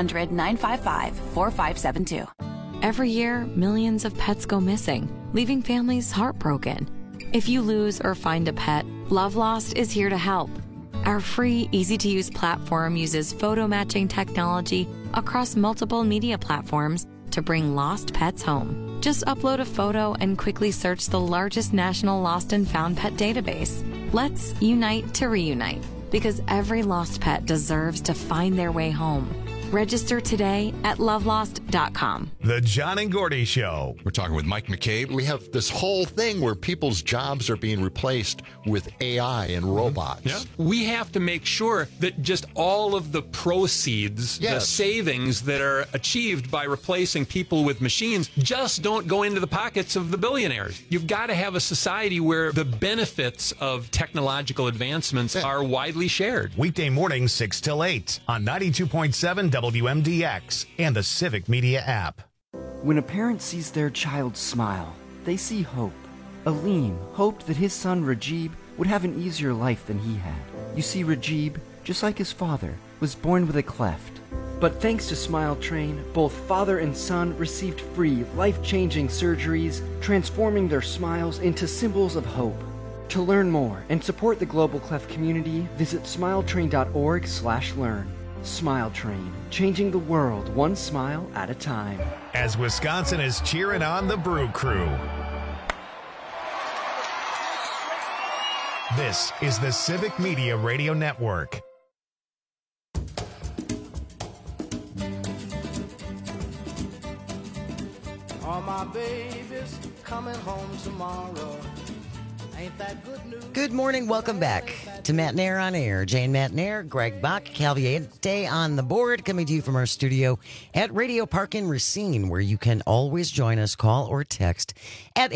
1-800-955-4572. Every year, millions of pets go missing, leaving families heartbroken. If you lose or find a pet, Love Lost is here to help. Our free, easy-to-use platform uses photo matching technology across multiple media platforms to bring lost pets home. Just upload a photo and quickly search the largest national lost and found pet database. Let's unite to reunite, because every lost pet deserves to find their way home. Register today at lovelost.com. The John and Gordy Show. We're talking with Mike McCabe. We have this whole thing where people's jobs are being replaced with AI and robots. Yeah. We have to make sure that just all of the proceeds, the savings that are achieved by replacing people with machines just don't go into the pockets of the billionaires. You've got to have a society where the benefits of technological advancements are widely shared. Weekday mornings 6 till 8 on 92.7 WMDX and the Civic Media app. When a parent sees their child smile, they see hope. Aleem hoped that his son Rajib would have an easier life than he had. You see, Rajib, just like his father, was born with a cleft. But thanks to Smile Train, both father and son received free, life-changing surgeries, transforming their smiles into symbols of hope. To learn more and support the Global Cleft community, visit smiletrain.org/learn. Smile Train, changing the world one smile at a time. As Wisconsin is cheering on the Brew Crew. This is the Civic Media Radio Network. All my babies coming home tomorrow. Ain't that good news? Good morning. Welcome back to Matt Nair on Air. Jane Matt Nair, Greg Bach, Calviente on the board, coming to you from our studio at Radio Park in Racine, where you can always join us, call or text at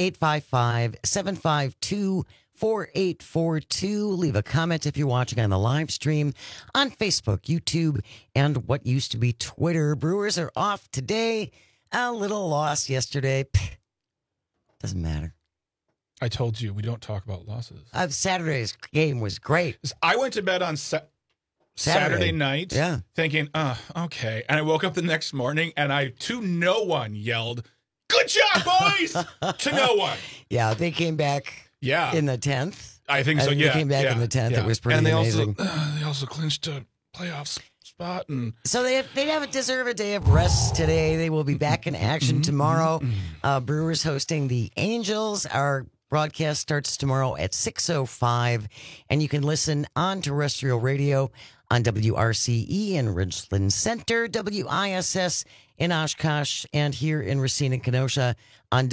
855-752-4842. Leave a comment if you're watching on the live stream on Facebook, YouTube, and what used to be Twitter. Brewers are off today. A little loss yesterday. Doesn't matter. I told you we don't talk about losses. Saturday's game was great. I went to bed on Saturday night thinking, okay. And I woke up the next morning and I, to no one, yelled, "Good job, boys!" to no one. Yeah, they came back in the 10th. I think so, They came back in the 10th. Yeah. It was pretty and amazing. They also clinched a playoff spot. And so they deserve a day of rest today. They will be back in action tomorrow. Brewers hosting the Angels. Our broadcast starts tomorrow at 6:05, and you can listen on terrestrial radio on WRCE in Ridgeland Center, WISS in Oshkosh, and here in Racine and Kenosha on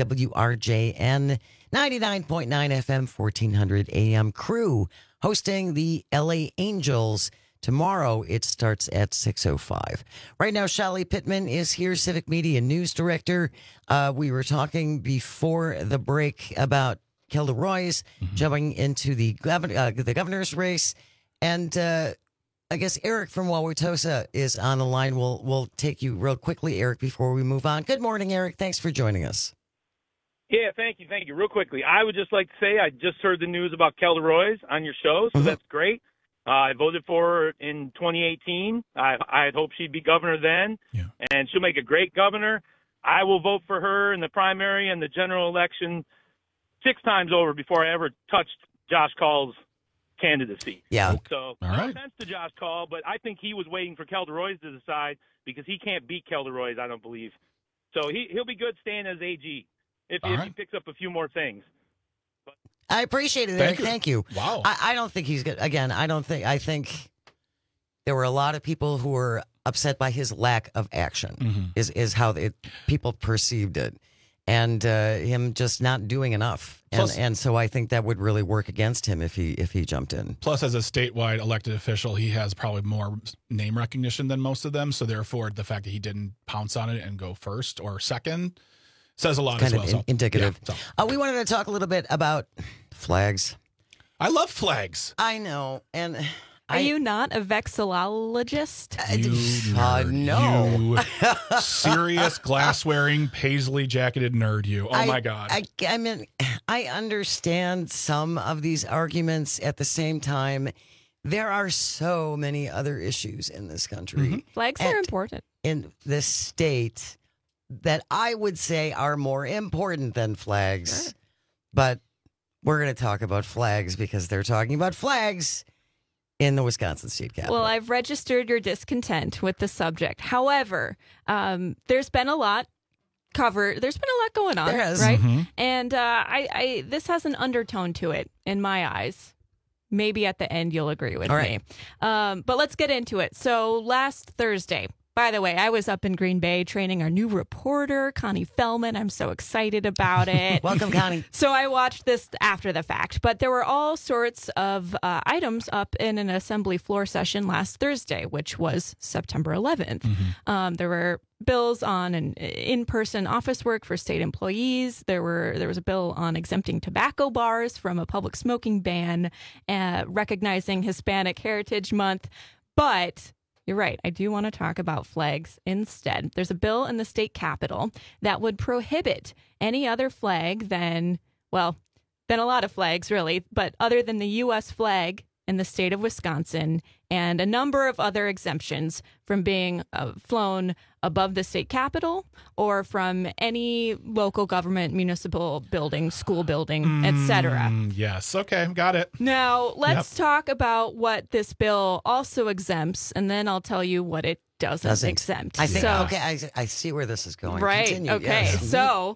WRJN 99.9 FM, 1400 AM. Crew hosting the LA Angels. Tomorrow, it starts at 6:05. Right now, Shali Pittman is here, Civic Media News Director. We were talking before the break about Kelda Roys jumping into the governor's race. And I guess Eric from Wauwatosa is on the line. We'll take you real quickly, Eric, before we move on. Good morning, Eric. Thanks for joining us. Yeah, thank you. Real quickly, I would just like to say I just heard the news about Kelda Roys on your show, so that's great. I voted for her in 2018. I had hoped she'd be governor then, and she'll make a great governor. I will vote for her in the primary and the general election 6 times over before I ever touched Josh Call's candidacy. Yeah. So, no offense to Josh Call, but I think he was waiting for Kelda Roys to decide because he can't beat Kelda Roys, I don't believe. So he'll be good staying as AG if he picks up a few more things. I appreciate it, Eric. Thank you. Wow. I don't think he's good. Again, I think there were a lot of people who were upset by his lack of action, is how people perceived it. And him just not doing enough. And so I think that would really work against him if he jumped in. Plus, as a statewide elected official, he has probably more name recognition than most of them. So therefore, the fact that he didn't pounce on it and go first or second says a lot kind as well. Of indicative. Yeah, so. We wanted to talk a little bit about flags. I love flags. I know. And are you not a vexillologist? No. You serious glass-wearing, paisley-jacketed nerd, you. Oh, my God. I mean, I understand some of these arguments. At the same time, there are so many other issues in this country. Flags are important. In this state that I would say are more important than flags. Sure. But we're going to talk about flags because they're talking about flags in the Wisconsin State Capitol. Well, I've registered your discontent with the subject. However, there's been a lot covered. There's been a lot going on, there has. Right? And I this has an undertone to it in my eyes. Maybe at the end you'll agree with me. But let's get into it. So last Thursday, by the way, I was up in Green Bay training our new reporter, Connie Fellman. I'm so excited about it. Welcome, Connie. So I watched this after the fact, but there were all sorts of items up in an assembly floor session last Thursday, which was September 11th. There were bills on an in-person office work for state employees. There was a bill on exempting tobacco bars from a public smoking ban, recognizing Hispanic Heritage Month, but you're right. I do want to talk about flags instead. There's a bill in the state capitol that would prohibit any other flag than a lot of flags, really, but other than the U.S. flag in the state of Wisconsin and a number of other exemptions from being flown above the state capitol or from any local government, municipal building, school building, etc. Yes. Okay. Got it. Now, let's talk about what this bill also exempts, and then I'll tell you what it doesn't exempt. I think, I see where this is going. Right. Continue. Okay. Yes. So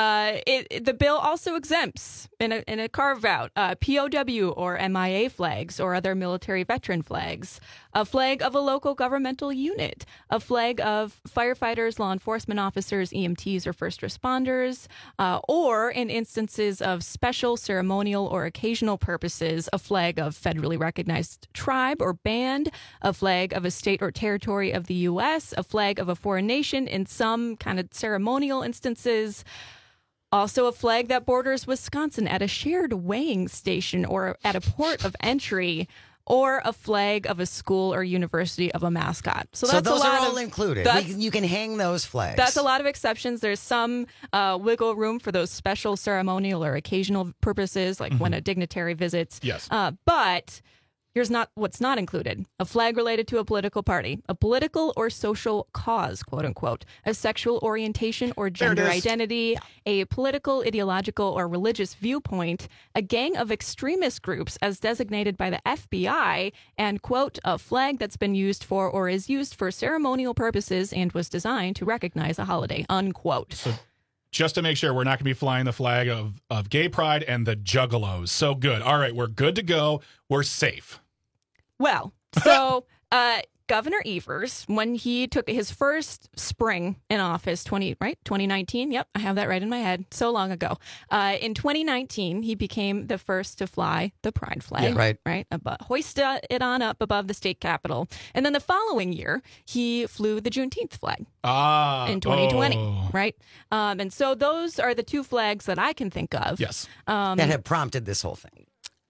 the bill also exempts in a carve out POW or MIA flags or other military veteran flags, a flag of a local governmental unit, a flag of firefighters, law enforcement officers, EMTs, or first responders, or in instances of special ceremonial or occasional purposes, a flag of federally recognized tribe or band, a flag of a state or territory of the U.S., a flag of a foreign nation in some kind of ceremonial instances, also a flag that borders Wisconsin at a shared weighing station or at a port of entry, or a flag of a school or university of a mascot. So that's those a lot are all included. You can hang those flags. That's a lot of exceptions. There's some wiggle room for those special ceremonial or occasional purposes, like when a dignitary visits. Yes. But here's what's not included. A flag related to a political party, a political or social cause, quote unquote, a sexual orientation or gender identity, a political, ideological, or religious viewpoint, a gang of extremist groups as designated by the FBI, and, quote, a flag that's been used for or is used for ceremonial purposes and was designed to recognize a holiday, unquote. So just to make sure we're not going to be flying the flag of gay pride and the juggalos. So good. All right, we're good to go. We're safe. Well, so Governor Evers, when he took his first spring in office, 2019. Yep, I have that right in my head. So long ago. In 2019, he became the first to fly the pride flag. Yeah, right. Hoist it on up above the state capitol. And then the following year, he flew the Juneteenth flag. In 2020, right? And so those are the two flags that I can think of. Yes. That have prompted this whole thing.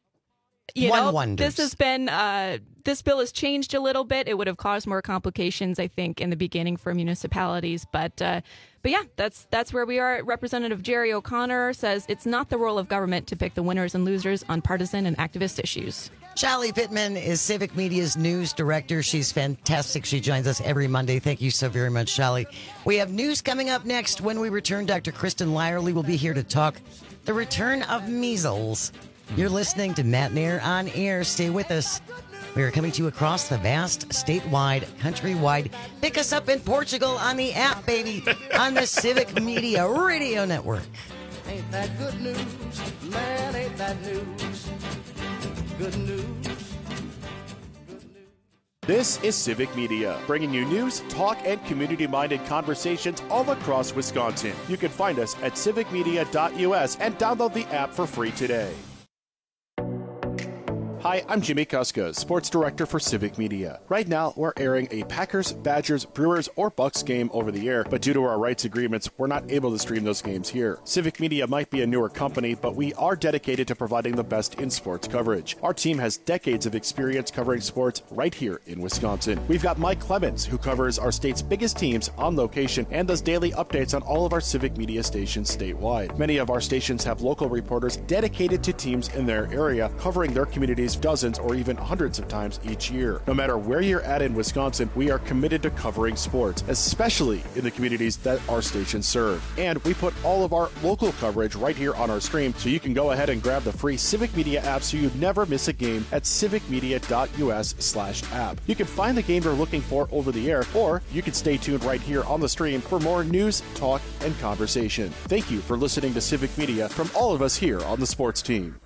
This has been this bill has changed a little bit. It would have caused more complications, I think, in the beginning for municipalities. But yeah, that's where we are. Representative Jerry O'Connor says it's not the role of government to pick the winners and losers on partisan and activist issues. Shelly Pittman is Civic Media's news director. She's fantastic. She joins us every Monday. Thank you so very much, Shelly. We have news coming up next. When we return, Dr. Kristen Lyerly will be here to talk the return of measles. You're listening to Matt Nair on air. Stay with us. We are coming to you across the vast, statewide, countrywide. Pick us up in Portugal on the app, baby, on the Civic Media Radio Network. Ain't that good news? Man, ain't bad news, good news. This is Civic Media, bringing you news, talk, and community-minded conversations all across Wisconsin. You can find us at civicmedia.us and download the app for free today. Hi, I'm Jimmy Kuska, Sports Director for Civic Media. Right now, we're airing a Packers, Badgers, Brewers, or Bucks game over the air, but due to our rights agreements, we're not able to stream those games here. Civic Media might be a newer company, but we are dedicated to providing the best in sports coverage. Our team has decades of experience covering sports right here in Wisconsin. We've got Mike Clemens, who covers our state's biggest teams on location and does daily updates on all of our Civic Media stations statewide. Many of our stations have local reporters dedicated to teams in their area, covering their communities dozens or even hundreds of times each year. No matter where you're at in Wisconsin, we are committed to covering sports, especially in the communities that our stations serve. And we put all of our local coverage right here on our stream, so you can go ahead and grab the free Civic Media app so you never miss a game at civicmedia.us/app. You can find the game you're looking for over the air, or you can stay tuned right here on the stream for more news, talk, and conversation. Thank you for listening to Civic Media from all of us here on the sports team.